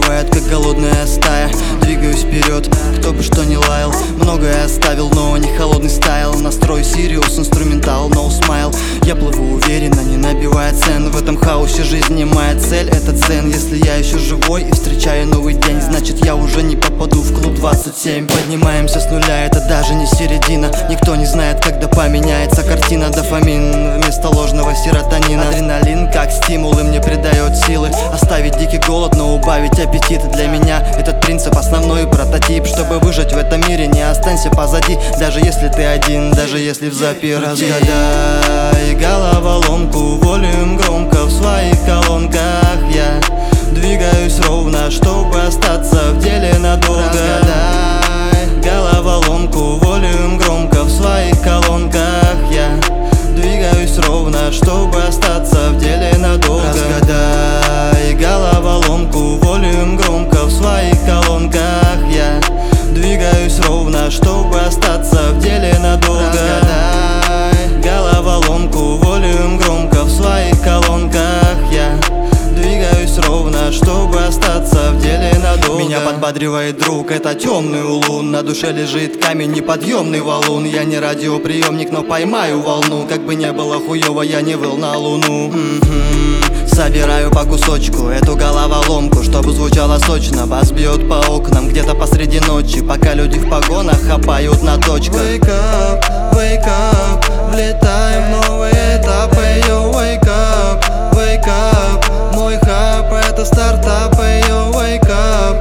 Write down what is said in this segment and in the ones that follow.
убивает, как голодная стая. Двигаюсь вперед, кто бы что ни лаял. Многое оставил, но не холодный стайл. Настрой Сириус, инструментал, no smile. Я плыву уверенно, не набивая цен. В этом хаосе жизни моя цель — это цен. Если я еще живой и встречаю новый день, значит я уже не попаду в клуб 27. Поднимаемся с нуля, это даже не середина. Никто не знает, когда поменяется картина. Дофамин вместо ложного серотонина. Адреналин как стимул и мне придает силы. Оставить дикий голод, но убавить аппетит. Для меня этот принцип основной прототип. Чтобы выжить в этом мире, не останься позади. Даже если ты один, даже если взаперти. Разгадай головоломку, волюм громко в своих колонках. Я двигаюсь ровно, чтобы остаться в деле надолго. Разгадай головоломку, волюм громко в своих колонках. Я двигаюсь ровно, чтобы остаться в деле надолго. Разгадай головоломку, волюм громко в своих колонках. Я двигаюсь ровно, чтобы остаться в деле надолго. Разгадай головоломку, волюм громко в своих колонках. Я двигаюсь ровно, чтобы остаться в деле надолго. Меня подбадривает друг, это темный улун. На душе лежит камень, неподъемный валун. Я не радиоприемник, но поймаю волну. Как бы не было хуёво, я не выл на луну. Собираю по кусочку эту головоломку, чтобы звучало сочно. Бас бьет по окнам где-то посреди ночи, пока люди в погонах хапают на точках. Wake up, влетаем в новые этапы. Yo, wake up, мой хаб — это стартапы. Yo, wake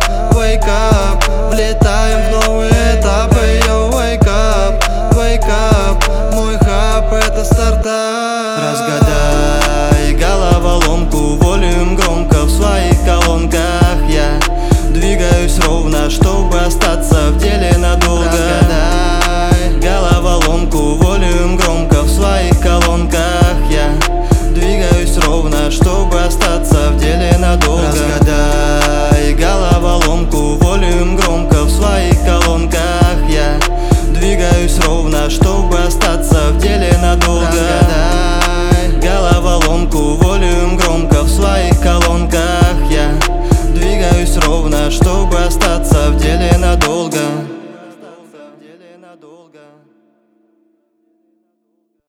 up, влетаем в новые этапы. Yo, wake up, мой хаб — это стартап. Разгадай головоломку, волюм громко в своих колонках. Я двигаюсь ровно, чтобы остаться в деле